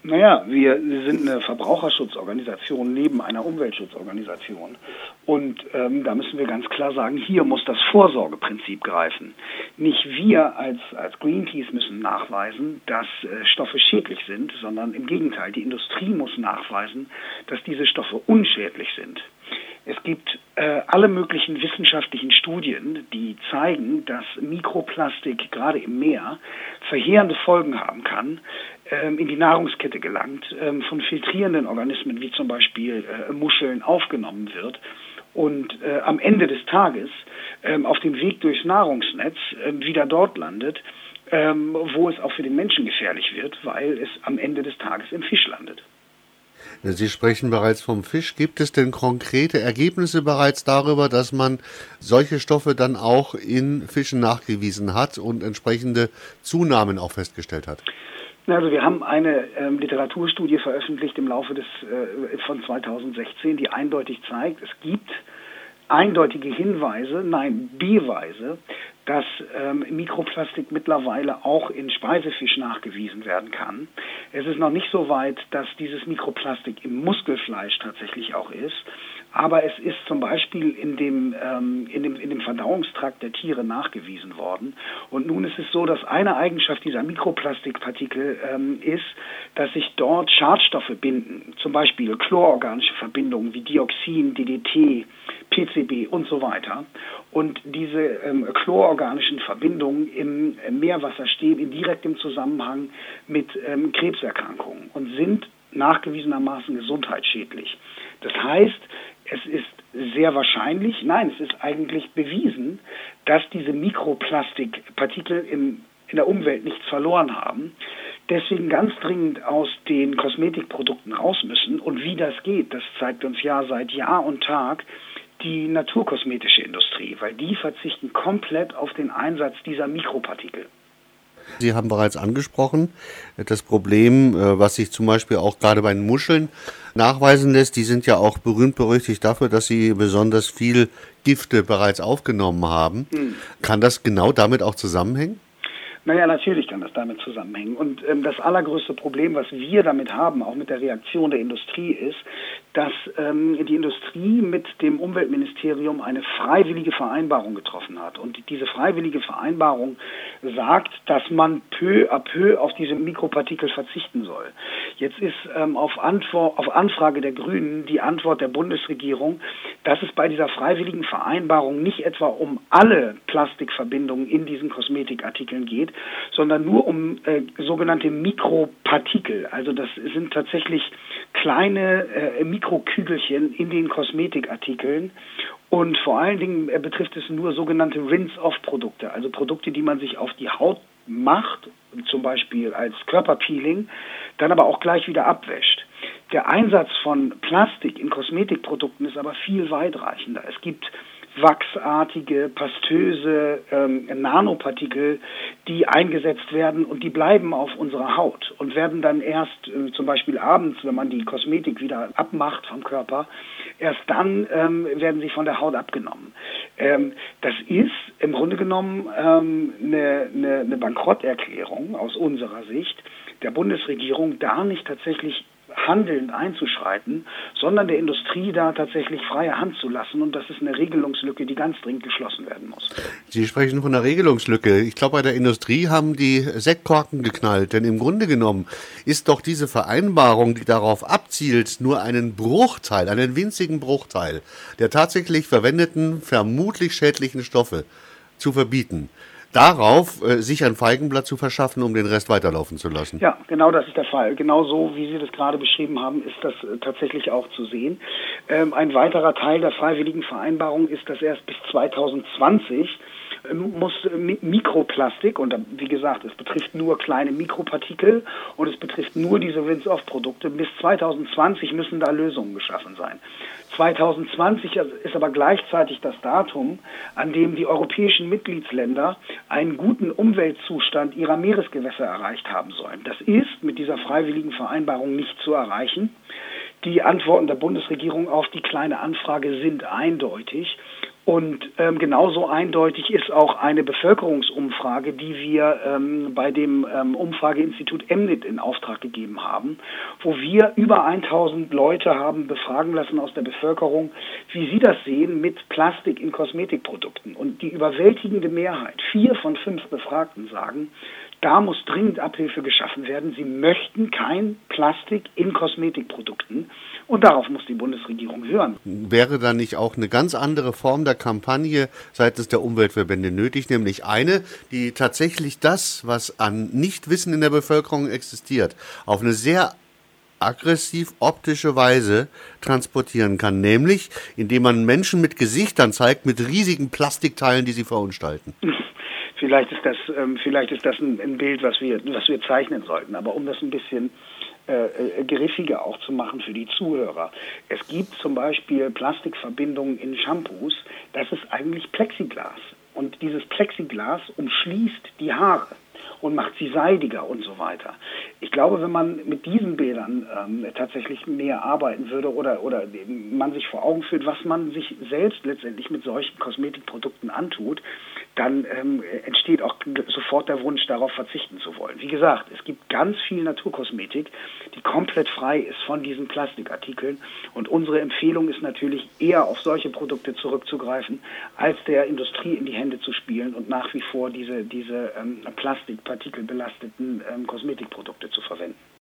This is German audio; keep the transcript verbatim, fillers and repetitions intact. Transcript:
Naja, wir sind eine Verbraucherschutzorganisation neben einer Umweltschutzorganisation. Und ähm, da müssen wir ganz klar sagen, hier muss das Vorsorgeprinzip greifen. Nicht wir als, als Greenpeace müssen nachweisen, dass äh, Stoffe schädlich sind, sondern im Gegenteil, die Industrie muss nachweisen, dass diese Stoffe unschädlich sind. Es gibt äh, alle möglichen wissenschaftlichen Studien, die zeigen, dass Mikroplastik gerade im Meer verheerende Folgen haben kann, ähm, in die Nahrungskette gelangt, ähm, von filtrierenden Organismen wie zum Beispiel äh, Muscheln aufgenommen wird und äh, am Ende des Tages ähm, auf dem Weg durchs Nahrungsnetz äh, wieder dort landet, ähm, wo es auch für den Menschen gefährlich wird, weil es am Ende des Tages im Fisch landet. Sie sprechen bereits vom Fisch. Gibt es denn konkrete Ergebnisse bereits darüber, dass man solche Stoffe dann auch in Fischen nachgewiesen hat und entsprechende Zunahmen auch festgestellt hat? Also wir haben eine ähm, Literaturstudie veröffentlicht im Laufe des äh, von zweitausendsechzehn, die eindeutig zeigt, es gibt eindeutige Hinweise, nein, Beweise, dass ähm, Mikroplastik mittlerweile auch in Speisefisch nachgewiesen werden kann. Es ist noch nicht so weit, dass dieses Mikroplastik im Muskelfleisch tatsächlich auch ist, aber es ist zum Beispiel in dem, ähm, in dem, in dem Verdauungstrakt der Tiere nachgewiesen worden. Und nun ist es so, dass eine Eigenschaft dieser Mikroplastikpartikel ähm, ist, dass sich dort Schadstoffe binden, zum Beispiel chlororganische Verbindungen wie Dioxin, D D T, P C B und so weiter. Und diese ähm, chlororganischen Verbindungen im äh, Meerwasser stehen in direktem Zusammenhang mit ähm, Krebserkrankungen und sind nachgewiesenermaßen gesundheitsschädlich. Das heißt, es ist sehr wahrscheinlich, nein, es ist eigentlich bewiesen, dass diese Mikroplastikpartikel im, in der Umwelt nichts verloren haben, deswegen ganz dringend aus den Kosmetikprodukten raus müssen. Und wie das geht, das zeigt uns ja seit Jahr und Tag die naturkosmetische Industrie, weil die verzichten komplett auf den Einsatz dieser Mikropartikel. Sie haben bereits angesprochen, das Problem, was sich zum Beispiel auch gerade bei den Muscheln nachweisen lässt, die sind ja auch berühmt berüchtigt dafür, dass sie besonders viel Gifte bereits aufgenommen haben. Hm. Kann das genau damit auch zusammenhängen? Naja, natürlich kann das damit zusammenhängen. Und ähm, das allergrößte Problem, was wir damit haben, auch mit der Reaktion der Industrie, ist, dass ähm, die Industrie mit dem Umweltministerium eine freiwillige Vereinbarung getroffen hat. Und diese freiwillige Vereinbarung sagt, dass man peu à peu auf diese Mikropartikel verzichten soll. Jetzt ist ähm, auf, Antwort, auf Anfrage der Grünen die Antwort der Bundesregierung, dass es bei dieser freiwilligen Vereinbarung nicht etwa um alle Plastikverbindungen in diesen Kosmetikartikeln geht, sondern nur um äh, sogenannte Mikropartikel. Also das sind tatsächlich kleine äh, Mikrokügelchen in den Kosmetikartikeln. Und vor allen Dingen äh, betrifft es nur sogenannte Rinse-Off-Produkte, also Produkte, die man sich auf die Haut macht, zum Beispiel als Körperpeeling, dann aber auch gleich wieder abwäscht. Der Einsatz von Plastik in Kosmetikprodukten ist aber viel weitreichender. Es gibt wachsartige, pastöse ähm, Nanopartikel, die eingesetzt werden und die bleiben auf unserer Haut und werden dann erst äh, zum Beispiel abends, wenn man die Kosmetik wieder abmacht vom Körper, erst dann ähm, werden sie von der Haut abgenommen. Ähm, das ist im Grunde genommen ähm, eine, eine, eine Bankrotterklärung aus unserer Sicht der Bundesregierung, da nicht tatsächlich handelnd einzuschreiten, sondern der Industrie da tatsächlich freie Hand zu lassen. Und das ist eine Regelungslücke, die ganz dringend geschlossen werden muss. Sie sprechen von einer Regelungslücke. Ich glaube, bei der Industrie haben die Sektkorken geknallt. Denn im Grunde genommen ist doch diese Vereinbarung, die darauf abzielt, nur einen Bruchteil, einen winzigen Bruchteil der tatsächlich verwendeten, vermutlich schädlichen Stoffe zu verbieten. Darauf äh, sich ein Feigenblatt zu verschaffen, um den Rest weiterlaufen zu lassen. Ja, genau das ist der Fall. Genau so, wie Sie das gerade beschrieben haben, ist das äh, tatsächlich auch zu sehen. Ähm, ein weiterer Teil der freiwilligen Vereinbarung ist, dass erst bis zweitausendzwanzig ähm, muss äh, Mikroplastik, und wie gesagt, es betrifft nur kleine Mikropartikel und es betrifft nur diese Rinse-Off-Produkte, bis zweitausendzwanzig müssen da Lösungen geschaffen sein. zweitausendzwanzig ist aber gleichzeitig das Datum, an dem die europäischen Mitgliedsländer einen guten Umweltzustand ihrer Meeresgewässer erreicht haben sollen. Das ist mit dieser freiwilligen Vereinbarung nicht zu erreichen. Die Antworten der Bundesregierung auf die Kleine Anfrage sind eindeutig. Und ähm, genauso eindeutig ist auch eine Bevölkerungsumfrage, die wir ähm, bei dem ähm, Umfrageinstitut Emnit in Auftrag gegeben haben, wo wir über tausend Leute haben befragen lassen aus der Bevölkerung, wie sie das sehen mit Plastik in Kosmetikprodukten. Und die überwältigende Mehrheit, vier von fünf Befragten sagen, da muss dringend Abhilfe geschaffen werden. Sie möchten kein Plastik in Kosmetikprodukten. Und darauf muss die Bundesregierung hören. Wäre da nicht auch eine ganz andere Form der Kampagne seitens der Umweltverbände nötig, nämlich eine, die tatsächlich das, was an Nichtwissen in der Bevölkerung existiert, auf eine sehr aggressiv optische Weise transportieren kann, nämlich indem man Menschen mit Gesichtern zeigt, mit riesigen Plastikteilen, die sie verunstalten? Vielleicht ist das, ähm, vielleicht ist das ein, ein Bild, was wir, was wir zeichnen sollten. Aber um das ein bisschen äh, griffiger auch zu machen für die Zuhörer. Es gibt zum Beispiel Plastikverbindungen in Shampoos. Das ist eigentlich Plexiglas. Und dieses Plexiglas umschließt die Haare und macht sie seidiger und so weiter. Ich glaube, wenn man mit diesen Bildern ähm, tatsächlich mehr arbeiten würde oder, oder man sich vor Augen führt, was man sich selbst letztendlich mit solchen Kosmetikprodukten antut, dann ähm, entsteht auch sofort der Wunsch, darauf verzichten zu wollen. Wie gesagt, es gibt ganz viel Naturkosmetik, die komplett frei ist von diesen Plastikartikeln. Und unsere Empfehlung ist natürlich eher auf solche Produkte zurückzugreifen, als der Industrie in die Hände zu spielen und nach wie vor diese, diese ähm, plastikpartikelbelasteten ähm, Kosmetikprodukte zu verwenden.